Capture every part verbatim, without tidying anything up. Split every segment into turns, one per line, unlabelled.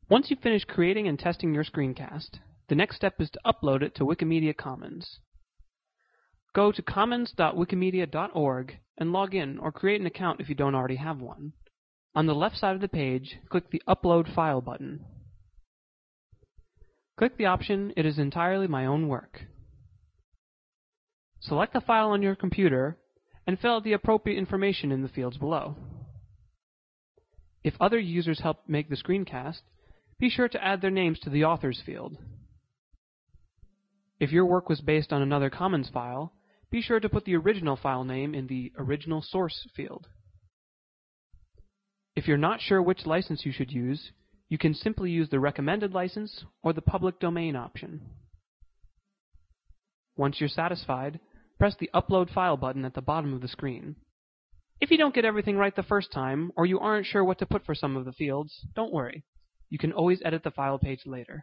Once you've finished creating and testing your screencast, the next step is to upload it to Wikimedia Commons. Go to commons dot wikimedia dot org and log in or create an account if you don't already have one. On the left side of the page, click the Upload File button. Click the option, It is entirely my own work. Select the file on your computer and fill out the appropriate information in the fields below. If other users help make the screencast, be sure to add their names to the authors field. If your work was based on another Commons file, be sure to put the original file name in the Original Source field. If you're not sure which license you should use, you can simply use the recommended license or the public domain option. Once you're satisfied, press the Upload File button at the bottom of the screen. If you don't get everything right the first time, or you aren't sure what to put for some of the fields, don't worry. You can always edit the file page later.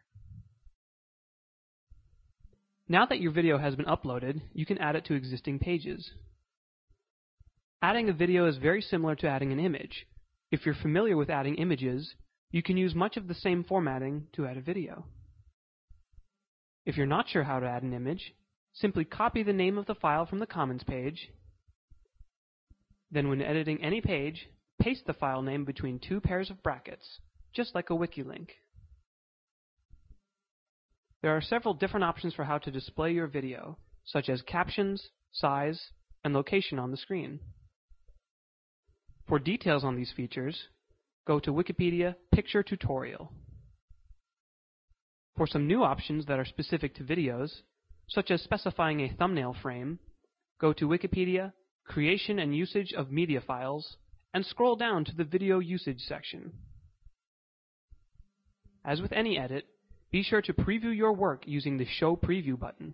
Now that your video has been uploaded, you can add it to existing pages. Adding a video is very similar to adding an image. If you're familiar with adding images, you can use much of the same formatting to add a video. If you're not sure how to add an image, simply copy the name of the file from the Commons page. Then when editing any page, paste the file name between two pairs of brackets, just like a wiki link. There are several different options for how to display your video, such as captions, size, and location on the screen. For details on these features, go to Wikipedia Picture Tutorial. For some new options that are specific to videos, such as specifying a thumbnail frame, go to Wikipedia Creation and Usage of Media Files and scroll down to the Video Usage section. As with any edit, be sure to preview your work using the Show Preview button.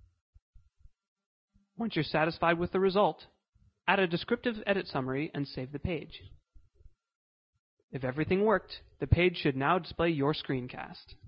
Once you're satisfied with the result, add a descriptive edit summary and save the page. If everything worked, the page should now display your screencast.